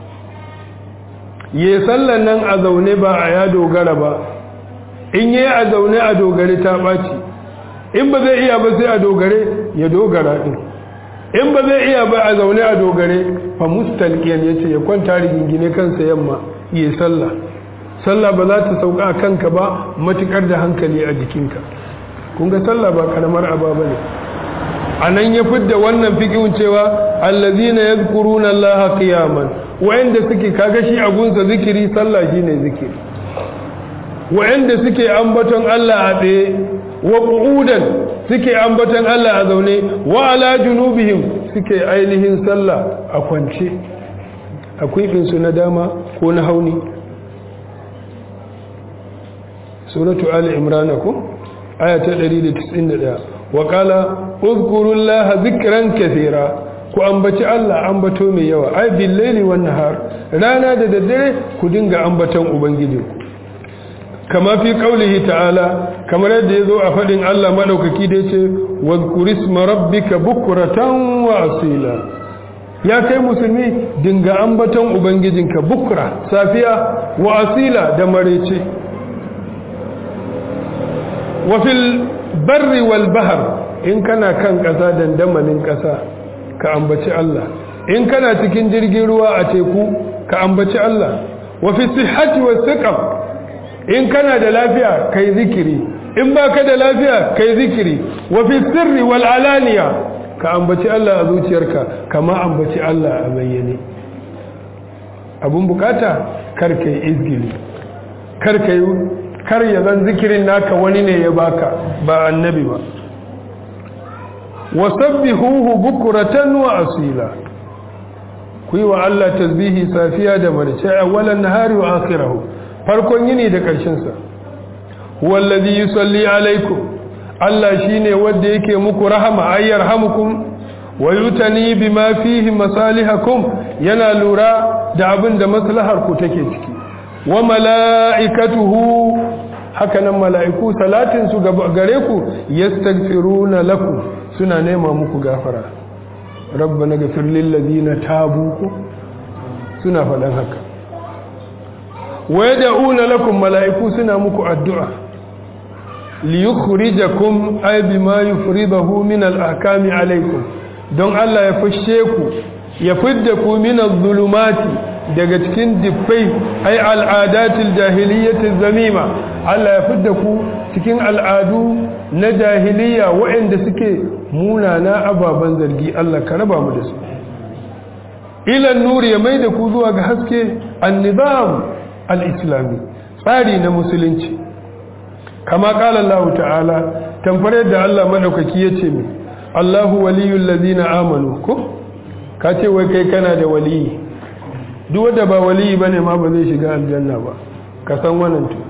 ya sallar nan a zaune ba a ya dogara ba in yi a zaune a dogare ta ɓaci in ba zai iya ba sai a dogare ya dogara ɗin in ba zai iya ba a zaune a dogare fa mustalqiyan yace ya kwanta rigingine kansa yamma yi sallah sallah ba za ta sauka a kanka ba matukar da hankali a jikinka kun ga sallah ba karamar aba bane anan ya fidda wannan fiqhun cewa allazina yadhkuruna allaha qiyaman wa'anda suke kaga shi abunsa zikiri sallah shine zikiri wa'anda suke ambaton Allah a tsaye wa qu'udan suke ambaton Allah a zaune wa ala junubihim suke ainihin sallah a kwance akwai su na dama ko na hauni suratu ali imran ko aya ta 191 wa qala uzkurullaha zikran kathira ku ambaci Allah ambato mai yawa ai bil laili wan nahar rana da daddare ku dinga ambaton ubangijinku kama fi qaulihi ta'ala kamar yadda yazo a fadin Allah madaukaki da yace wadhkurisma rabbika bukratan wa asila ya kai musulmi dinga ambaton ubangijinka bukra safiya wa asila da marece wa fil barri wal bahr in kana kan kasa dandamalin kasa ka ambaci Allah in kana cikin jirgin ruwa a teku ka ambaci Allah wa fi sihhati was saqam in kana da lafiya kai zikiri in baka da lafiya kai zikiri wa fi sirri wal alaniya ka ambaci Allah a zuciyarka kama ambaci Allah a bayyane abun bukata kar kai izgili kar ya zan zikirin naka wani ne ya baka ba annabi ba wasabbihuhu bukratan wa asila ku yi wa Allah tasbihi safiya da marce awwalan nahari wa akhirahu farkon yini da ƙarshen sa wallazi yusalli alaikum Allah shine wanda yake muku rahama ayyarhamukum wa yutani bima fihi masalihakum yana lura da abin da maslahar ku take ciki wa malaikatuhu hakanan mala'iku salatin su gare ku yastaghfiruna lakum suna nema muku gafara rabbana ghfir lil ladina tabu suna faɗan haka wa yad'una lakum mala'iku suna muku addu'a li yukhrijakum ay bima yufridahu min al ahkami alaykum don Allah ya fashe ku ya fidda ku min adh-dhulumati daga cikin diffai ay al'adatil jahiliyyati zamima Allah ya fidda ku cikin al'adu na jahiliya waɗanda suke munana ababan zargi Allah ka raba mu da su ila nuri ya maida ku zuwa ga haske an-nizam al-islami tsari na musulunci kama qala Allah ta'ala tamfare da Allah madaukaki yace mi Allahu waliyul ladina amanu ko kace wai kai kana da waliyi duk wanda ba waliyi bane ma ba zai shiga aljanna ba ka san wannan to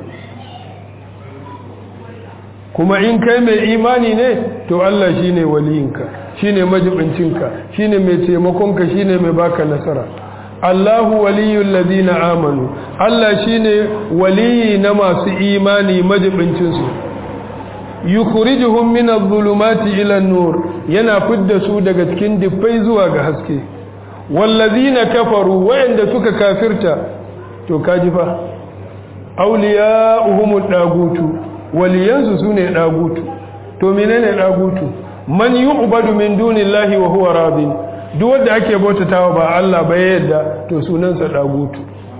kuma in kai mai imani ne to Allah shine waliyinka shine majibincinka shine mai taimakonka shine mai baka nasara Allahu waliyul ladina amanu Allah shine waliyi na masu imani majibincin su yukhrijuhum min adh-dhulumati ila an-nur yana fidda su daga cikin dufai zuwa ga haske wallazina kafaru wa'anda suka kafirta to kaji fa awliya'uhum dagutu waliyansu sune dagutu to menene dagutu man yu'badu min dunillahi wa huwa radin duk wanda ake bautatawa ba Allah ba yadda to sunansa dagutu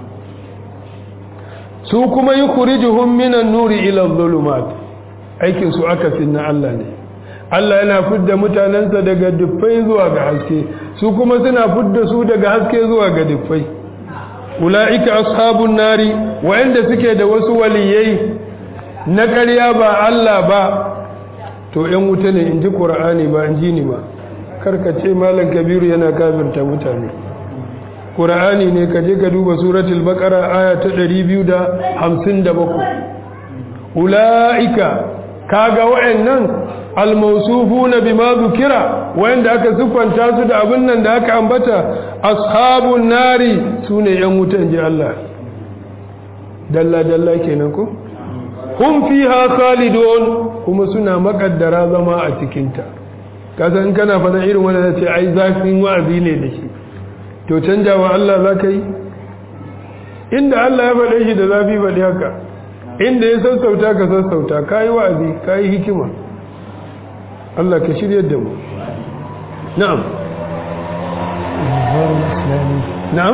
su kuma yukhrijuhum minan nuri ila adh-dhulumat aikin su akasin na Allah ne Allah yana fidda mutanensa daga dufai zuwa ga haske su kuma suna fidda su daga haske zuwa ga dufai ulaika ashabun nari wa'anda suke da wasu waliyai na ƙarya ba Allah ba to ‘yan wuta ne in ji ƙura'ani ba in ji ni ba karkace malam kabiru yana kafirta mutane ƙura'ani ne ka je ka duba suratul baqara aya ta 257 ula'ika kaga wa'annan almausufuna bima zukira wanda aka siffanta su da abin nan da aka ambata ashabun nari sune ‘yan wuta in ji Allah dalla dalla kenan ko hum fiha khalidun kuma suna makaddara zama a cikinta kasan kana faɗa irin wanda zai ce ai zafin wa'azi ne da shi to canjawa Allah za ka yi inda Allah ya faɗe shi da zafi faɗi haka inda ya sassauta ka sassauta ka yi wa'azi ka yi hikima Allah ka shirya da mu na'am na'am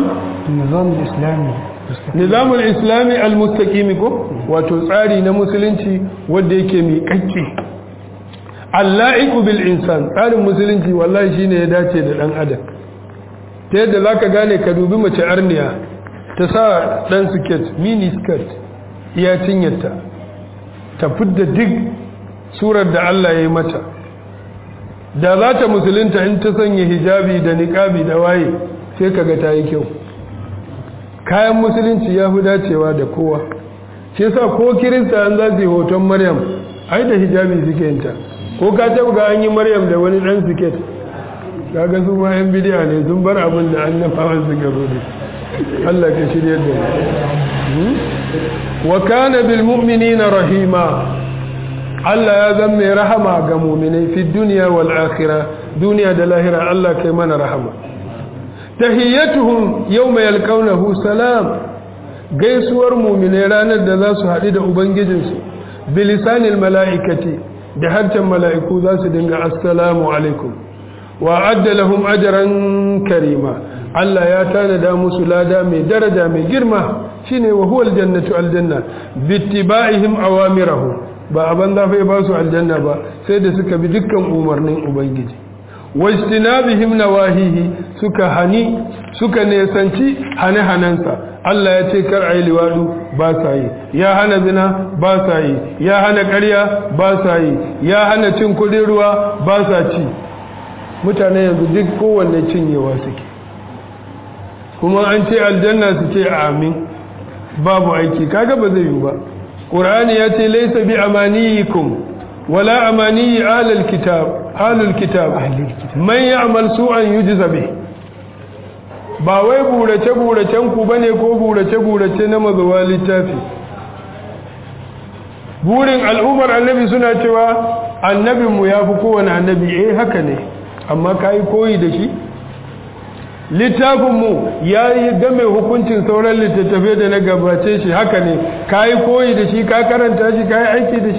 nizamul islami al-mustaqimi ko wato tsari na musulunci wanda yake miƙaƙƙe allaiku bil insan tsarin musulunci wallahi shine ya dace da dan adam ta yadda zaka gane ka dubi mace arniya ta sa dan skirt mini skirt iya cinyarta ta fidda duk surar da Allah ya yi mata da za ta musulunta in ta sanya hijabi da niqabi da waye sai kaga ta yi kyau kayan musulunci ya fi dacewa da kowa shi yasa ko kirista an za su yi hoton maryam ai da hijabi suke yinta ko ka taɓa ga an yi maryam da wani ɗan siket kaga su ma yan bidiya ne sun bar abin da annabawan suka zo da Allah ka shirya da wa kana bil mu'minina rahima Allah ya zama mai rahama ga mu'minai fi dunya wal akhirah duniya da lahira Allah kai mana rahama tahiyyatuhum yawma yalqawnahu salam gaisuwar mu'mine ranar da za su haɗu da ubangijinsu bilisanil mala'ikati da harshen mala'iku za su dinga assalamu alaikum wa adda lahum ajran karima Allah ya tanada musu lada mai daraja mai girma shine wa huwa aljannatu aljanna bittiba'ihim awamirahu ba aban da fa ba su aljanna ba sai da suka bi dukkan umarnin ubangiji wajtinabihim nawahihi suka nesanci hane-hanensa Allah ya ce kar ayi liwadu ba sa yi ya hana zina ba sa yi ya hana ƙarya ba sa yi ya hana cin kudin ruwa ba sa ci mutane yanzu duk kowanne cinyewa suke kuma an ce aljanna su ce amin babu aiki kaga ba zai yi ba qur'ani ya ce laysa bi amaniyikum wala amaniyi ahlul kitab man ya'mal su'an yujza bih ba wai burace-buracen ku bane ko burace-burace na mazuwa littafi burin al'ummar annabi suna cewa annabinmu ya fi kowane annabi haka ne amma ka yi koyi da shi littafinmu ya yi game hukuncin sauran littattafai da na gabace shi haka ne ka yi koyi da shi ka karanta shi ka yi aiki da shi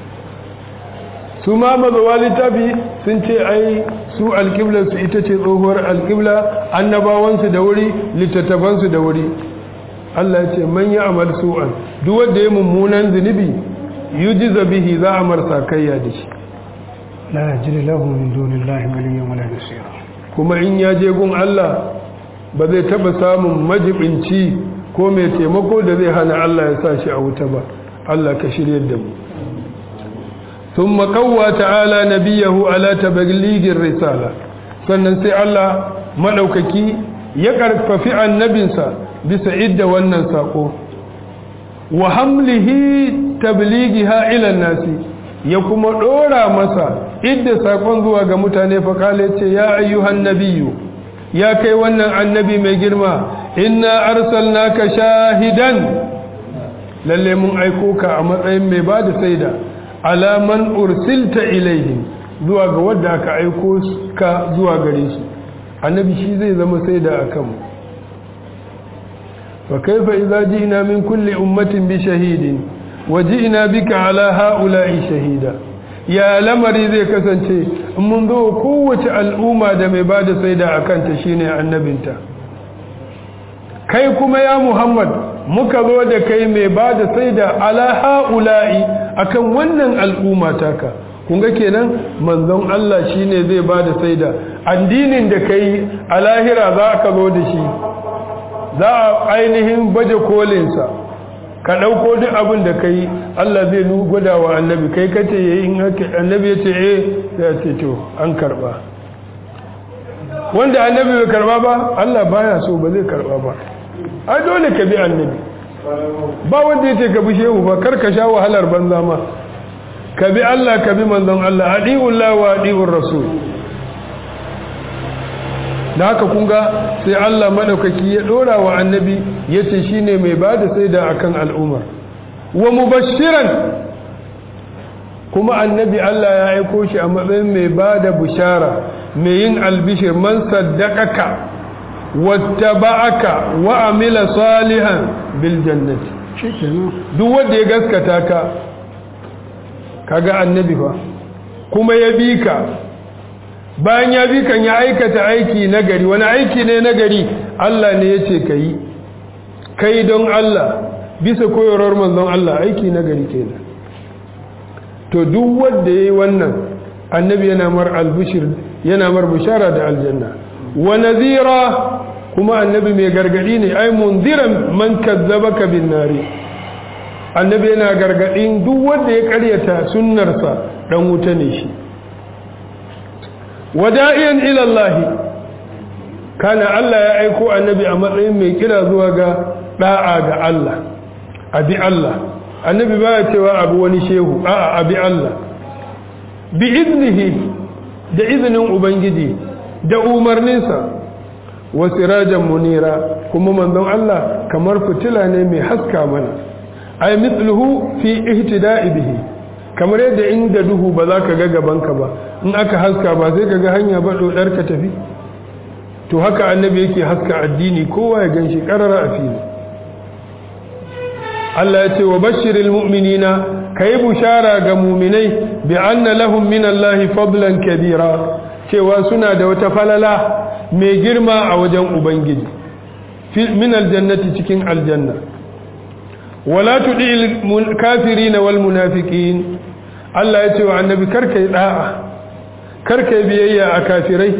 su ma mazawa littafi sun ce ai su alƙiblarsu ita ce tsohuwar alƙibla annabawansu da wuri littattafansu da wuri Allah ya ce man ya amal su'an duk wanda ya mummunan zunubi yujiza bihi za a marsa kayya da shi la yajidu lahu min dunillahi waliyyan wala nasira kuma in ya je gun Allah ba zai taba samun majibinci ko mai taimako da zai hana Allah ya sa shi a wuta ba Allah ka shiryar da mu ثم قوى تعالى نبيه على تبليغ الرسالة sannan sai Allah madaukaki ya karfafi annabinsa bisa idda wannan sako wa hamlihi tablighiha ila nasi ya kuma dora masa idda sakon zuwa ga mutane fa kale ce ya ayyuhan nabiyyu ya kai wannan annabi mai girma inna arsalnaka shahidan lalle mun aiko ka a matsayin mai bada saida ala man ursilta ilaihim zuwa ga wanda aka aiko ka zuwa gare shi annabi shi zai zama saida akan mu fa kaifa idza ji'na min kulli ummatin bi shahidin wa ji'na bika ala ha'ula'i shahida ya lamari zai kasance in mun zo kowace al'umma da mai bada saida akan ta shine annabinta kai kuma ya Muhammad muka zo da kai mai bada saida ala ha'ula'i akan wannan al'umma taka kun ga kenan manzon Allah shine zai bada saida addinin da kai a lahira za ka zo da shi za a ainihin baje kolinsa ka ɗauko duk abin da kai Allah zai gwada wa annabi kai kace yayi in annabi ya ce ya ce to an karba wanda annabi bai karba ba Allah baya so ba zai karba ba ai dole ka bi annabi ba wanda yace ka bi shehu ba kar ka sha wahalar banza ma ka bi Allah ka bi manzon Allah adiullah wa adiur rasul da haka kun ga sai Allah madaukaki ya dora wa annabi yace shine mai bada saida akan al'umma wa mubashiran kuma annabi Allah ya aiko shi a matsayin mai bada bushara mai yin albishir man saddaqaka wattaba'aka wa amila salihan bil jannati duk wanda ya gaskata ka kaga annabi fa kuma ya bi ka bayan ya bi kan ya aikata aiki nagari wani aiki ne nagari Allah ne yace kai don Allah bisa koyarwar manzon Allah aiki nagari kenan to duk wanda yayi wannan annabi yana mar albushir yana mar bishara da aljanna wa nadhira kuma annabi mai gargadi ne ai munziran man kazzabaka bin nari annabi yana gargadin duk wanda ya karyata sunnarsa dan wuta ne shi wada'iyan ila Allah kana Allah ya aiko annabi a matsayin mai kira zuwa ga da'a ga Allah abi Allah annabi baya cewa abu wani shehu a'a abi Allah bi iznihi da iznin ubangiji da umarninsa wa sirajan munira kuma manzon Allah kamar fitila ne mai haska mana ay mithluhu fi ihtida'i bihi kamar yadda inda duhu ba za ka ga gabanka ba in aka haska ba sai ka ga hanya ba dodar ka tafi to haka annabi yake haska addini kowa ya ganshi karara a fili Allah ya ce wa bashiril mu'minina kai bushara ga mu'minai bi anna lahum min Allah fadlan kabira cewa suna da wata falala mai girma a wajen ubangiji min aljannati cikin aljanna wala tudil kafirin wal munafiqin Allah ya ce wa annabi karkai da'a karkai biyayya a kafirai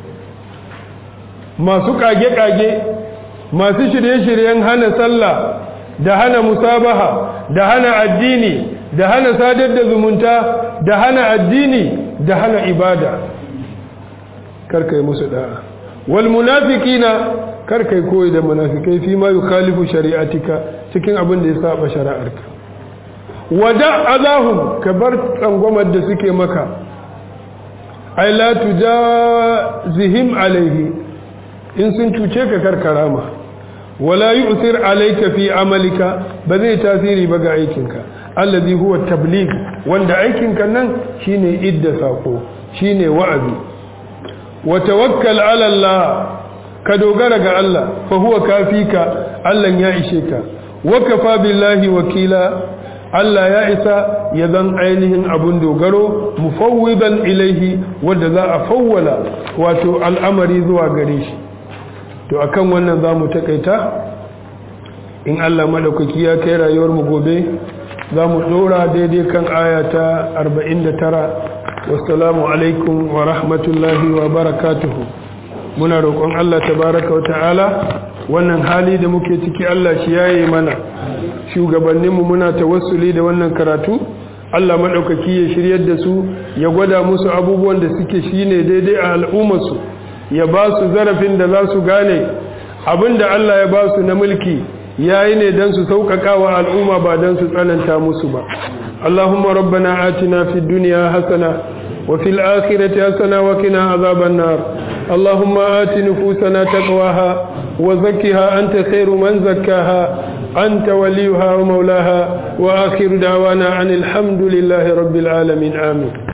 masu kage-kage masu shirye-shiryen hana sallah da hana musabaha da hana addini da hana sadar da zumunta da hana addini da hana ibada karkai musu da'a wal munafiqina karkai koyi da munafikai fi ma yukhalifu shari'atika cikin abin da ya saba shari'arka wada azahum kabar tsangwamar da suke maka ai la tujazihim alaihi in sun cuce ka karkarama wala yu'thir alayka fi amalika ba zai tasiri ba ga aikinka allazi huwa tabligh wanda aikinka nan shine idda sako shine wa'azi wa tawakkal ala Allah ka dogara ga Allah fa huwa kafika Allah ya ishe ka wa kafa billahi wakila Allah ya isa ya zan ainihin abun dogaro mufawwidan ilaihi wanda za a fawwala wato al'amari zuwa gare shi to akan wannan zamu takaita in Allah madaukaki ya kai rayuwar mu gobe zamu dora daidai kan aya ta 49 wassalamu alaikum wa rahmatullahi wa barakatuh muna roƙon Allah tabaaraka wa ta'ala wannan hali da muke ciki Allah shi yaye mana shugabanninmu muna tawassuli da wannan karatu Allah madaukaki ya shiryar da su ya gwada musu abubuwan da suke shine daidai a al'ummarsu ya ba su zarafin da za su gane abinda Allah ya ba su na mulki yayi ne dan su sauƙaƙa wa al'umma ba dan su tsananta musu ba Allahumma rabbana atina fid dunya hasana wa fil akhirati hasana wa qina azaban nar Allahumma ati nufusana taqwaha wa zakkiha anta khairu man zakkaha anta waliyuha wa mawlaha wa akhiru da'wana anil hamdulillahi rabbil alamin amin